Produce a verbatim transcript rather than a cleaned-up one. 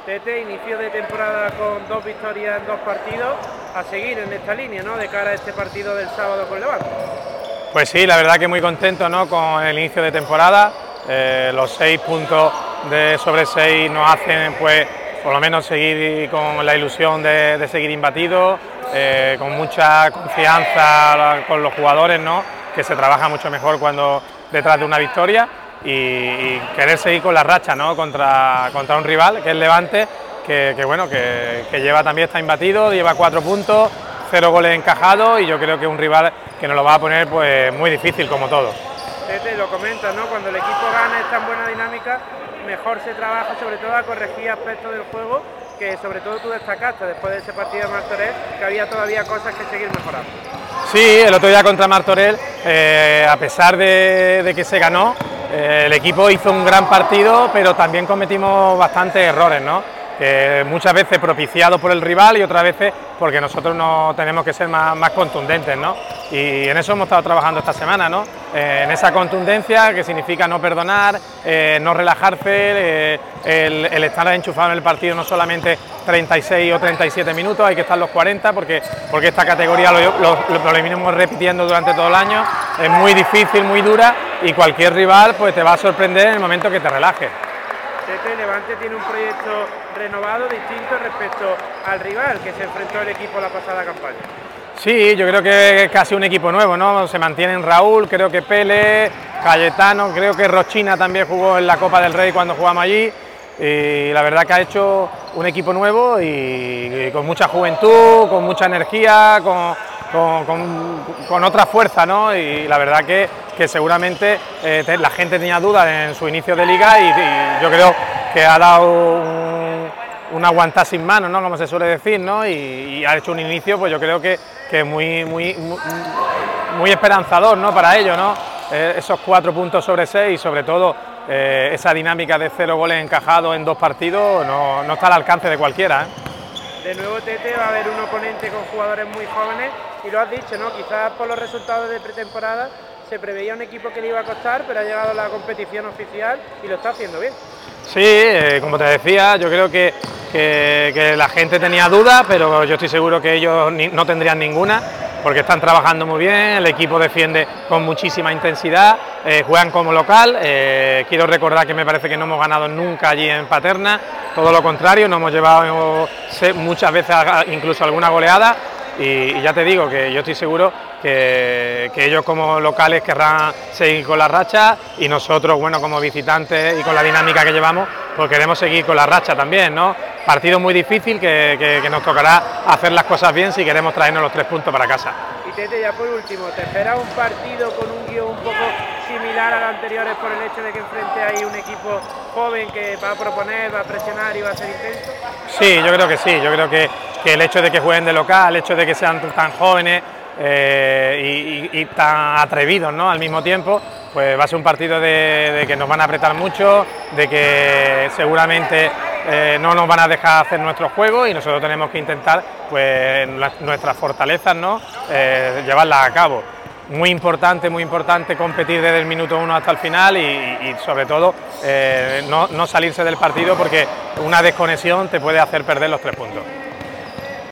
Tete, inicio de temporada con dos victorias en dos partidos, a seguir en esta línea, ¿no?, de cara a este partido del sábado con Levante. Pues sí, la verdad que muy contento, ¿no?, con el inicio de temporada. Eh, los seis puntos de sobre seis nos hacen, pues, por lo menos seguir con la ilusión de, de seguir imbatidos, eh, con mucha confianza con los jugadores, ¿no?, que se trabaja mucho mejor cuando detrás de una victoria. Y, y querer seguir con la racha, ¿no?, contra, contra un rival que es Levante, que, que bueno, que, que lleva también, está imbatido, lleva cuatro puntos, cero goles encajados, y yo creo que es un rival que nos lo va a poner, pues, muy difícil, como todo. Tete, lo comentas, ¿no?, cuando el equipo gana, está en buena dinámica, mejor se trabaja, sobre todo a corregir aspectos del juego, que sobre todo tú destacaste después de ese partido de Martorell, que había todavía cosas que seguir mejorando. Sí, el otro día contra Martorell, eh, a pesar de, de que se ganó, eh, el equipo hizo un gran partido, pero también cometimos bastantes errores, ¿no?, que muchas veces propiciados por el rival y otras veces porque nosotros no tenemos que ser más, más contundentes, ¿no? Y en eso hemos estado trabajando esta semana, ¿no?, eh, en esa contundencia, que significa no perdonar, eh, no relajarse, eh, el, el estar enchufado en el partido, no solamente treinta y seis o treinta y siete minutos, hay que estar los cuarenta, porque, porque esta categoría lo, lo, lo, lo venimos repitiendo durante todo el año, es muy difícil, muy dura, y cualquier rival, pues, te va a sorprender en el momento que te relajes. Tete, Levante tiene un proyecto renovado, distinto respecto al rival que se enfrentó el equipo la pasada campaña. Sí, yo creo que es casi un equipo nuevo, ¿no? Se mantienen Raúl, creo que Pele, Cayetano, creo que Rochina también jugó en la Copa del Rey cuando jugamos allí, y la verdad que ha hecho un equipo nuevo y, y con mucha juventud, con mucha energía, con, con, con, con otra fuerza, ¿no? Y la verdad que, que seguramente eh, te, la gente tenía dudas en su inicio de liga, y, y yo creo que ha dado un, un aguantar sin manos, ¿no?, como se suele decir, ¿no?, y, y ha hecho un inicio, pues yo creo que, que muy, muy, muy, muy esperanzador, ¿no?, para ellos, ¿no?, eh, esos cuatro puntos sobre seis, y sobre todo eh, esa dinámica de cero goles encajados en dos partidos no, no está al alcance de cualquiera, ¿eh? De nuevo, Tete, va a haber un oponente con jugadores muy jóvenes, y lo has dicho, ¿no?, quizás por los resultados de pretemporada se preveía un equipo que le iba a costar, pero ha llegado a la competición oficial y lo está haciendo bien. Sí, eh, como te decía, yo creo que, que, que la gente tenía dudas, pero yo estoy seguro que ellos ni, no tendrían ninguna, porque están trabajando muy bien, el equipo defiende con muchísima intensidad, eh, juegan como local, eh, quiero recordar que me parece que no hemos ganado nunca allí en Paterna, todo lo contrario, nos hemos llevado muchas veces incluso alguna goleada, y, y ya te digo que yo estoy seguro que, que ellos como locales querrán seguir con la racha, y nosotros, bueno, como visitantes y con la dinámica que llevamos, pues queremos seguir con la racha también, ¿no? Partido muy difícil que, que, que nos tocará hacer las cosas bien si queremos traernos los tres puntos para casa. Y Tete, ya por último, ¿te esperas un partido con un guión un poco similar a los anteriores por el hecho de que enfrente hay un equipo joven que va a proponer, va a presionar y va a ser intenso? Sí, yo creo que sí, yo creo que, que el hecho de que jueguen de local, el hecho de que sean tan jóvenes eh, y, y, y tan atrevidos, ¿no?, al mismo tiempo, pues va a ser un partido de, de que nos van a apretar mucho, de que seguramente eh, no nos van a dejar hacer nuestro juego, y nosotros tenemos que intentar, pues, nuestras fortalezas, ¿no?, eh, llevarlas a cabo. Muy importante, muy importante competir desde el minuto uno hasta el final, y, y sobre todo eh, no, no salirse del partido, porque una desconexión te puede hacer perder los tres puntos.